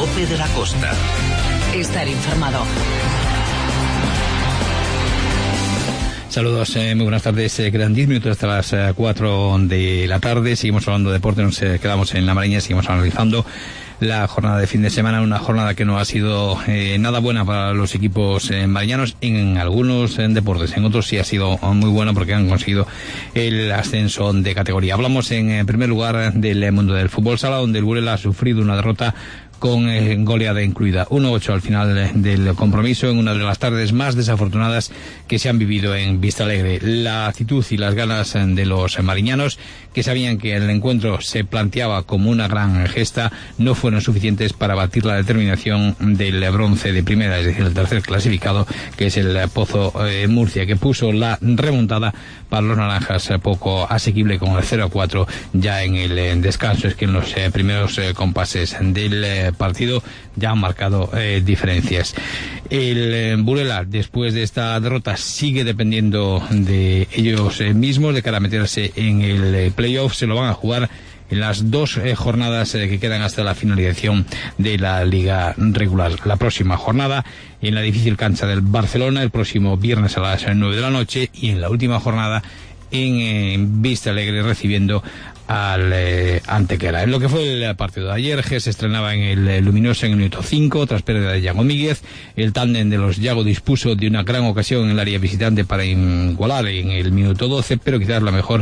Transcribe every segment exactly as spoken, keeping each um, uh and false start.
Lope de la Costa. Estar informado. Saludos, eh, muy buenas tardes. Eh, quedan diez minutos hasta las eh, cuatro de la tarde. Seguimos hablando de deporte, nos eh, quedamos en la Mariña, seguimos analizando la jornada de fin de semana, una jornada que no ha sido eh, nada buena para los equipos eh, mariñanos en algunos eh, deportes, en otros sí ha sido muy buena porque han conseguido el ascenso de categoría. Hablamos en, en primer lugar del mundo del fútbol sala, donde el Burela ha sufrido una derrota con eh, goleada incluida, uno ocho al final del compromiso, en una de las tardes más desafortunadas que se han vivido en Vistalegre. La actitud y las ganas de los mariñanos, que sabían que el encuentro se planteaba como una gran gesta, no fueron suficientes para batir la determinación del bronce de primera, es decir, el tercer clasificado, que es el Pozo eh, Murcia, que puso la remontada para los naranjas eh, poco asequible con el cero a cuatro ya en el eh, descanso. Es que en los eh, primeros eh, compases del eh, partido ya han marcado eh, diferencias. El eh, Burela, después de esta derrota, sigue dependiendo de ellos eh, mismos de cara a meterse en el eh, playoff. Se lo van a jugar en las dos eh, jornadas eh, que quedan hasta la finalización de la liga regular. La próxima jornada en la difícil cancha del Barcelona, el próximo viernes a las nueve de la noche, y en la última jornada en eh, Vistalegre, recibiendo al eh, Antequera. En lo que fue el partido de ayer, G se estrenaba en el eh, Luminoso en el minuto cinco, tras pérdida de Yago Míguez. El tándem de los Yago dispuso de una gran ocasión en el área visitante para igualar en el minuto doce, pero quizás la mejor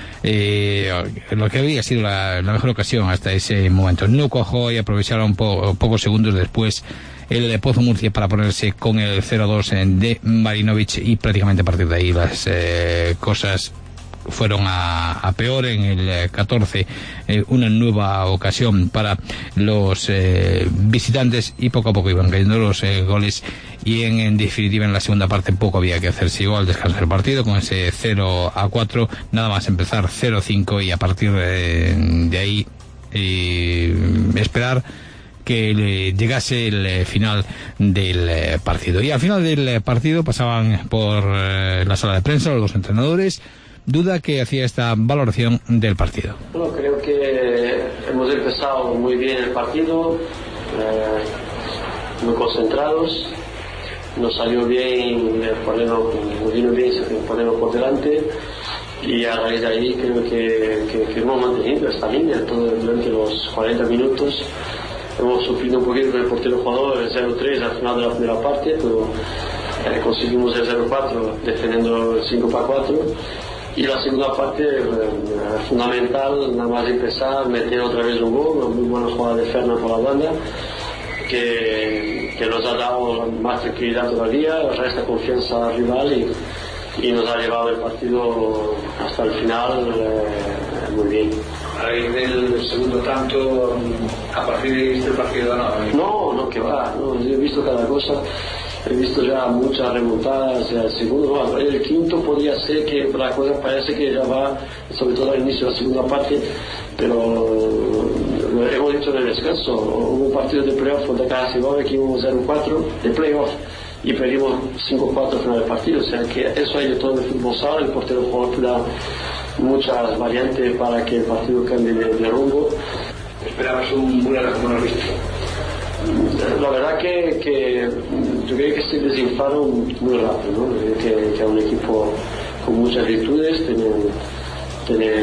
Eh, lo que había sido la, la mejor ocasión hasta ese momento no cuajó, y aprovecharon po, pocos segundos después el de Pozo Murcia para ponerse con el cero dos de Marinovic, y prácticamente a partir de ahí las eh, cosas fueron a, a peor. En el catorce eh, una nueva ocasión para los eh, visitantes, y poco a poco iban cayendo los eh, goles, y en, en definitiva en la segunda parte poco había que hacer. Se llegó al descanso del partido con ese cero a cuatro, nada más empezar cero cinco, y a partir de, de ahí eh, esperar que le llegase el eh, final del eh, partido. Y al final del eh, partido pasaban por eh, la sala de prensa los dos entrenadores. Duda que hacía esta valoración del partido. Bueno, creo que hemos empezado muy bien el partido, eh, muy concentrados, nos salió bien ponernos, nos vino bien ponernos por delante, y a raíz de ahí creo que, que, que hemos mantenido esta línea todo durante los cuarenta minutos. Hemos sufrido un poquito con el portero jugador, el cero tres al final de la primera parte, pero eh, conseguimos el cero cuatro defendiendo el cinco para cuatro. Y la segunda parte eh, fundamental, nada más empezar, meter otra vez un gol, una muy buena jugada de Fernan por la banda, que, que nos ha dado más tranquilidad todavía, resta confianza al rival, y, y nos ha llevado el partido hasta el final eh, muy bien. A raíz del segundo tanto, a partir de este partido no. No, no, que va, no, yo he visto cada cosa. He visto ya muchas remontadas, el segundo, no, el quinto podría ser que la cosa parece que ya va, sobre todo al inicio de la segunda parte, pero lo hemos dicho en el descanso, hubo un partido de playoff contra Casa Segovia que íbamos cero cuatro de playoff y perdimos cinco cuatro al final del partido, o sea que eso hay de todo en el fútbol sala, el portero jugador te da muchas variantes para que el partido cambie de, de rumbo. ¿Esperabas un Burela como lo has visto? La verdad que, que yo creo que se desinflaron muy rápido, ¿no? Que, que es un equipo con muchas virtudes, tiene, tiene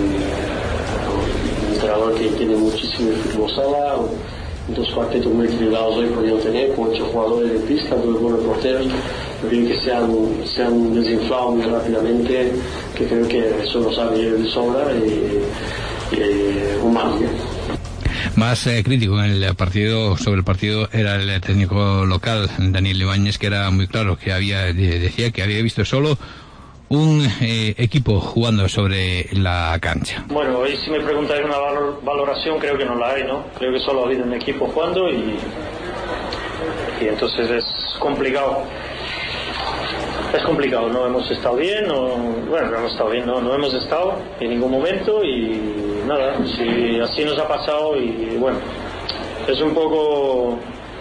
un entrenador que tiene muchísimo fútbol sala, dos cuartetos muy equilibrados hoy podían tener, con ocho jugadores de pista, dos buenos porteros. Yo creo que se han, se han desinflado muy rápidamente, que creo que eso lo sabe de sobra, y, y un mal día. Más eh, crítico en el partido, sobre el partido, era el técnico local, Daniel Ibáñez, que era muy claro, que había decía que había visto solo un eh, equipo jugando sobre la cancha. Bueno, hoy si me preguntáis una valor, valoración, creo que no la hay, ¿no? Creo que solo ha habido un equipo jugando, y, y entonces es complicado. Es complicado, no hemos estado bien, no, bueno, no hemos estado bien, no, no hemos estado en ningún momento, y nada, si así nos ha pasado, y bueno, es un poco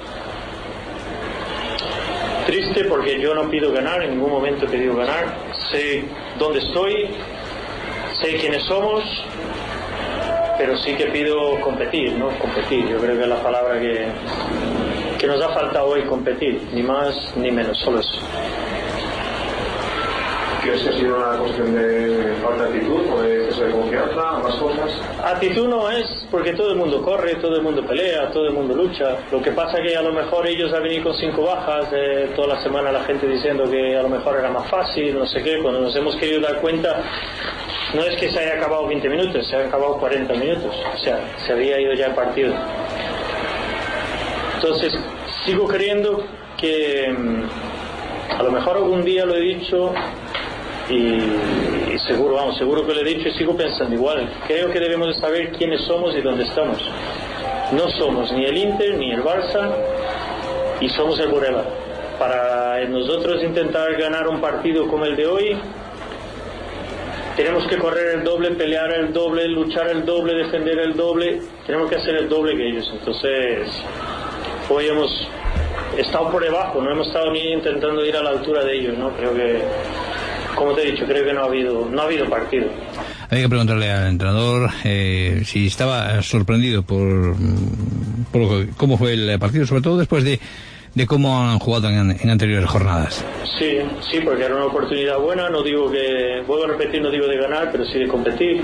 triste porque yo no pido ganar, en ningún momento he pedido ganar, sé dónde estoy, sé quiénes somos, pero sí que pido competir, ¿no? Competir, yo creo que es la palabra que, que nos ha faltado hoy, competir, ni más ni menos, solo eso. ¿Crees que ha sido una cuestión de falta de actitud o de exceso de confianza, ambas cosas? Actitud no es, porque todo el mundo corre, todo el mundo pelea, todo el mundo lucha. Lo que pasa es que a lo mejor ellos han venido con cinco bajas, eh, toda la semana la gente diciendo que a lo mejor era más fácil, no sé qué. Cuando nos hemos querido dar cuenta, no es que se haya acabado veinte minutos, se haya acabado cuarenta minutos. O sea, se había ido ya el partido. Entonces, sigo creyendo que a lo mejor algún día lo he dicho y, y seguro, vamos, seguro que lo he dicho y sigo pensando igual. Creo que debemos de saber quiénes somos y dónde estamos. No somos ni el Inter ni el Barça y somos el Burela. Para nosotros intentar ganar un partido como el de hoy, tenemos que correr el doble, pelear el doble, luchar el doble, defender el doble. Tenemos que hacer el doble que ellos. Entonces, hoy hemos estado por debajo, no hemos estado ni intentando ir a la altura de ellos, ¿no? Creo que, como te he dicho, creo que no ha habido, no ha habido partido. Hay que preguntarle al entrenador eh, si estaba sorprendido por, por cómo fue el partido, sobre todo después de, de cómo han jugado en, en anteriores jornadas. Sí, sí, porque era una oportunidad buena. No digo que, vuelvo a repetir, no digo de ganar, pero sí de competir.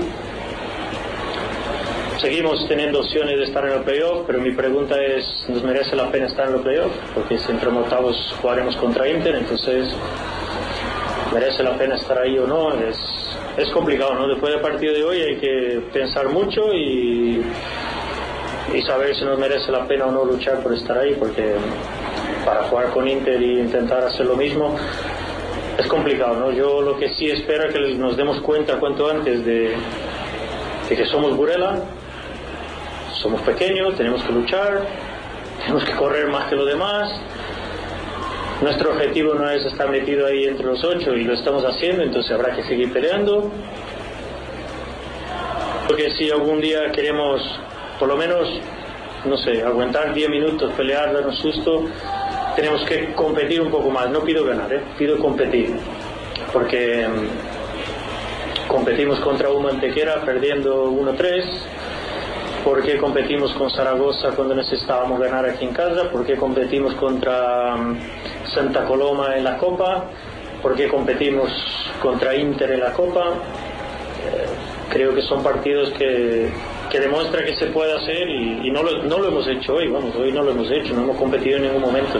Seguimos teniendo opciones de estar en el playoff, pero mi pregunta es, ¿nos merece la pena estar en el playoff? Porque si entramos octavos jugaremos contra Inter, entonces ¿merece la pena estar ahí o no? Es, es complicado, ¿no? Después del partido de hoy hay que pensar mucho y, y saber si nos merece la pena o no luchar por estar ahí, porque para jugar con Inter e intentar hacer lo mismo es complicado, ¿no? Yo lo que sí espero es que nos demos cuenta cuanto antes de, de que somos Burela, somos pequeños, tenemos que luchar, tenemos que correr más que los demás. Nuestro objetivo no es estar metido ahí entre los ocho y lo estamos haciendo, entonces habrá que seguir peleando. Porque si algún día queremos, por lo menos, no sé, aguantar diez minutos, pelear, darnos susto, tenemos que competir un poco más. No pido ganar, ¿eh? Pido competir. Porque um, competimos contra un Antequera perdiendo uno tres. ¿Por qué competimos con Zaragoza cuando necesitábamos ganar aquí en casa? ¿Por qué competimos contra um, Santa Coloma en la Copa? ¿Por qué competimos contra Inter en la Copa? Eh, creo que son partidos que, que demuestran que se puede hacer y, y no, lo, no lo hemos hecho hoy, vamos, hoy no lo hemos hecho, no hemos competido en ningún momento.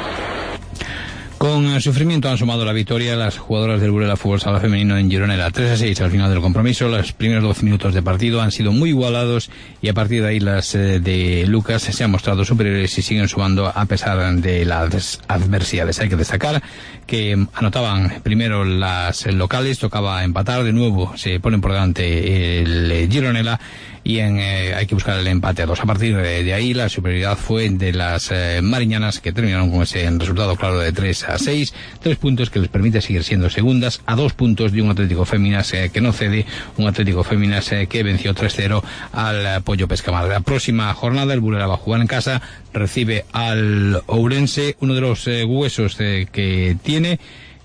Con sufrimiento han sumado la victoria las jugadoras del Burela Fútbol Sala Femenino en Gironella, tres a seis al final del compromiso. Los primeros doce minutos de partido han sido muy igualados y a partir de ahí las eh, de Lucas se han mostrado superiores y siguen sumando a pesar de las adversidades. Hay que destacar que anotaban primero las locales, tocaba empatar, de nuevo se ponen por delante el Gironella y en, eh, hay que buscar el empate a dos. A partir de, de ahí la superioridad fue de las eh, mariñanas, que terminaron con ese resultado claro de tres a seis, tres puntos que les permite seguir siendo segundas a dos puntos de un Atlético Féminas eh, que no cede, un Atlético Féminas eh, que venció tres cero al eh, Pollo Pescamar. La próxima jornada el Burela va a jugar en casa, recibe al Ourense, uno de los eh, huesos eh, que tiene.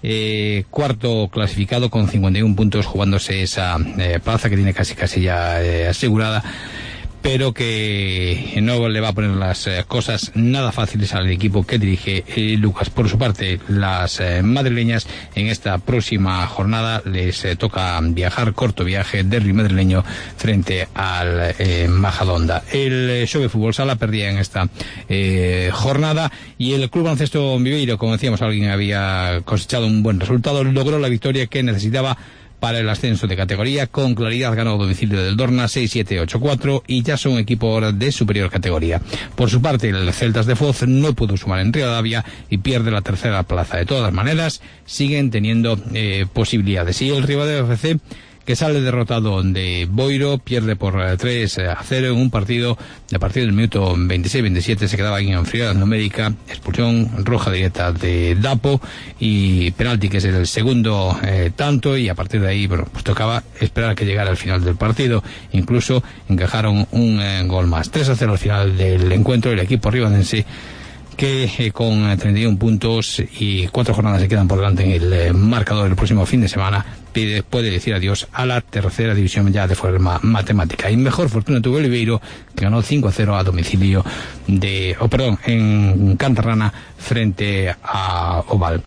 Eh, cuarto clasificado con cincuenta y uno puntos, jugándose esa eh, plaza que tiene casi casi ya eh, asegurada, pero que no le va a poner las eh, cosas nada fáciles al equipo que dirige eh, Lucas. Por su parte, las eh, madrileñas en esta próxima jornada les eh, toca viajar, corto viaje, derbi madrileño frente al eh, Majadahonda. El eh, Xove Fútbol Sala perdía en esta eh, jornada y el Club Baloncesto Viveiro, como decíamos, alguien había cosechado un buen resultado, logró la victoria que necesitaba para el ascenso de categoría. Con claridad ganó a domicilio del Dorna seis siete ocho cuatro y ya son equipo ahora de superior categoría. Por su parte, el Celtas de Foz no pudo sumar en Rivadavia y pierde la tercera plaza. De todas maneras, siguen teniendo eh, posibilidades. Y el Rivadavia F C, que sale derrotado de Boiro, pierde por tres a cero en un partido, a partir del minuto veintiséis veintisiete se quedaba en frialdad numérica, expulsión roja directa de Dapo y penalti, que es el segundo eh, tanto, y a partir de ahí, bueno, pues tocaba esperar a que llegara el final del partido. Incluso encajaron un eh, gol más. tres a cero al final del encuentro. El equipo ribadense, que eh, con treinta y uno puntos y cuatro jornadas se quedan por delante en el eh, marcador el próximo fin de semana, puede decir adiós a la tercera división ya de forma matemática. Y mejor fortuna tuvo Oliveiro, que ganó cinco a cero a domicilio de, oh, perdón, en Cantarrana frente a Oval.